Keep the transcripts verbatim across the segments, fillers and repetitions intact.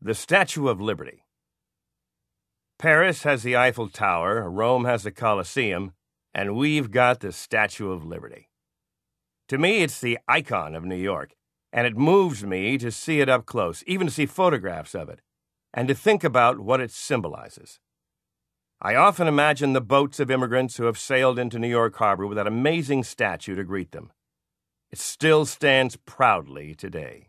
The Statue of Liberty. Paris has the Eiffel Tower, Rome has the Colosseum, and we've got the Statue of Liberty. To me, it's the icon of New York, and it moves me to see it up close, even to see photographs of it, and to think about what it symbolizes. I often imagine the boats of immigrants who have sailed into New York Harbor with that amazing statue to greet them. It still stands proudly today.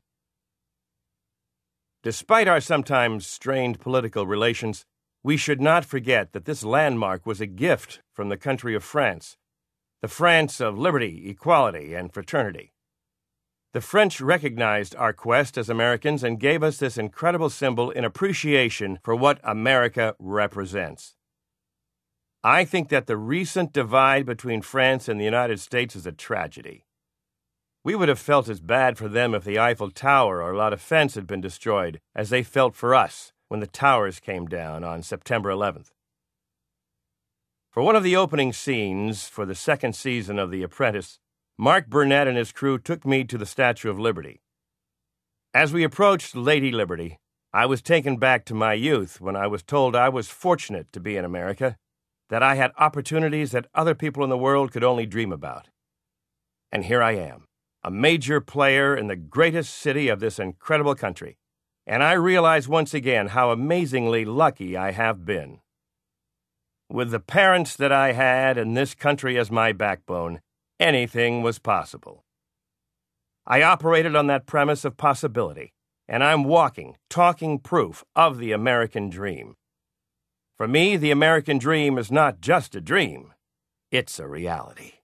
Despite our sometimes strained political relations, we should not forget that this landmark was a gift from the country of France, the France of liberty, equality, and fraternity. The French recognized our quest as Americans and gave us this incredible symbol in appreciation for what America represents. I think that the recent divide between France and the United States is a tragedy. We would have felt as bad for them if the Eiffel Tower or La Défense had been destroyed as they felt for us when the towers came down on September eleventh. For one of the opening scenes for the second season of The Apprentice, Mark Burnett and his crew took me to the Statue of Liberty. As we approached Lady Liberty, I was taken back to my youth when I was told I was fortunate to be in America, that I had opportunities that other people in the world could only dream about. And here I am, a major player in the greatest city of this incredible country, and I realize once again how amazingly lucky I have been. With the parents that I had and this country as my backbone, anything was possible. I operated on that premise of possibility, and I'm walking, talking proof of the American dream. For me, the American dream is not just a dream, it's a reality.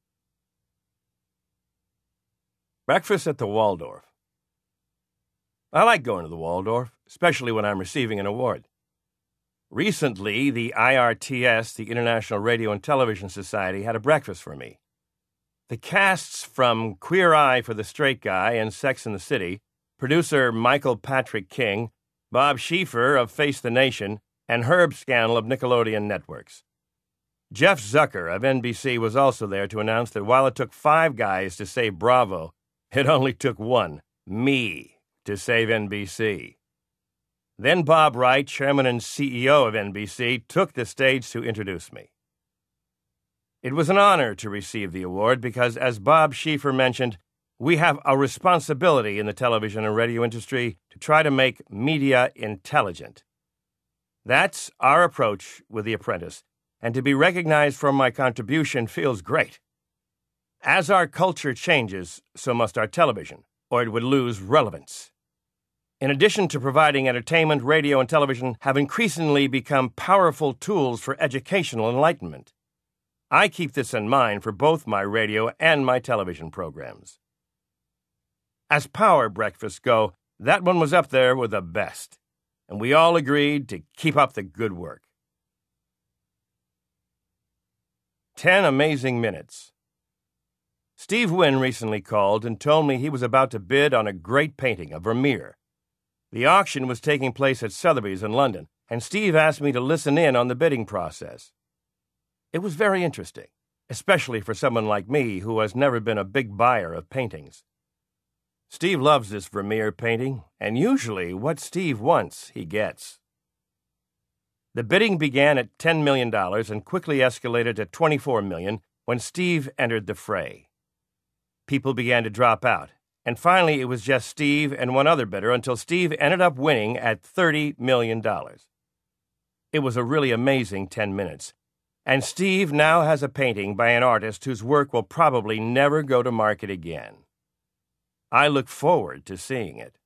Breakfast at the Waldorf. I like going to the Waldorf, especially when I'm receiving an award. Recently, the I R T S, the International Radio and Television Society, had a breakfast for me. The casts from Queer Eye for the Straight Guy and Sex and the City, producer Michael Patrick King, Bob Schieffer of Face the Nation, and Herb Scannell of Nickelodeon Networks. Jeff Zucker of N B C was also there to announce that while it took five guys to save Bravo, it only took one, me, to save N B C. Then Bob Wright, chairman and C E O of N B C, took the stage to introduce me. It was an honor to receive the award because, as Bob Schieffer mentioned, we have a responsibility in the television and radio industry to try to make media intelligent. That's our approach with The Apprentice, and to be recognized for my contribution feels great. As our culture changes, so must our television, or it would lose relevance. In addition to providing entertainment, radio and television have increasingly become powerful tools for educational enlightenment. I keep this in mind for both my radio and my television programs. As power breakfasts go, that one was up there with the best, and we all agreed to keep up the good work. Ten amazing minutes. Steve Wynn recently called and told me he was about to bid on a great painting, a Vermeer. The auction was taking place at Sotheby's in London, and Steve asked me to listen in on the bidding process. It was very interesting, especially for someone like me who has never been a big buyer of paintings. Steve loves this Vermeer painting, and usually what Steve wants, he gets. The bidding began at ten million dollars and quickly escalated to twenty-four million dollars when Steve entered the fray. People began to drop out, and finally it was just Steve and one other bidder until Steve ended up winning at thirty million dollars. It was a really amazing ten minutes, and Steve now has a painting by an artist whose work will probably never go to market again. I look forward to seeing it.